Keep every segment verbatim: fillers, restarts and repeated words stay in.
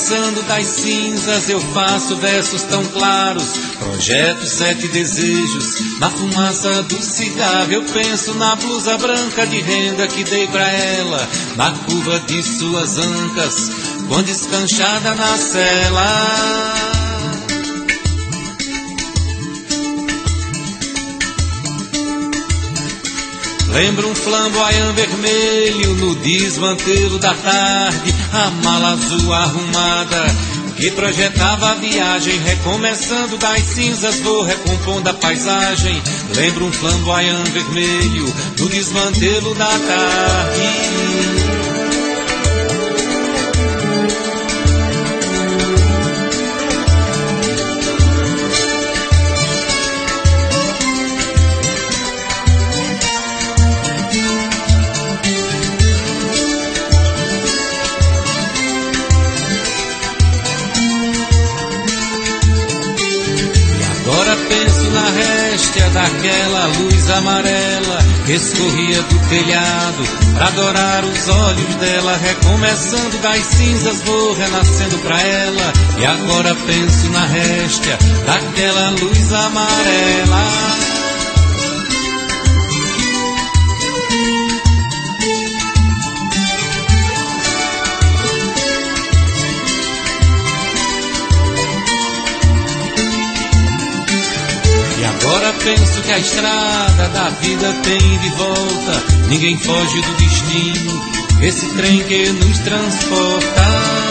Recomeçando das cinzas eu faço versos tão claros, projeto sete desejos. Na fumaça do cigarro eu penso na blusa branca de renda que dei pra ela, na curva de suas ancas, quando escanchada na cela. Lembro um flamboyant vermelho no desmantelo da tarde, a mala azul arrumada que projetava a viagem. Recomeçando das cinzas vou recompondo a paisagem. Lembro um flamboyant vermelho no desmantelo da tarde. Penso na réstia daquela luz amarela que escorria do telhado pra adorar os olhos dela. Recomeçando das cinzas vou renascendo pra ela. E agora penso na réstia daquela luz amarela. Agora penso que a estrada da vida tem de volta. Ninguém foge do destino, esse trem que nos transporta.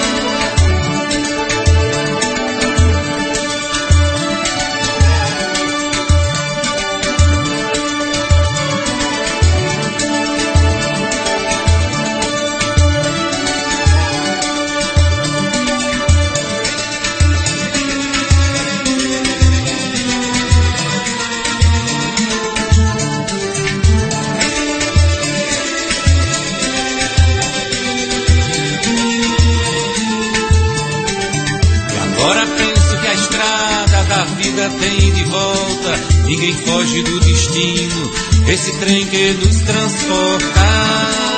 Agora penso que a estrada da vida tem de volta. Ninguém foge do destino, esse trem que nos transporta.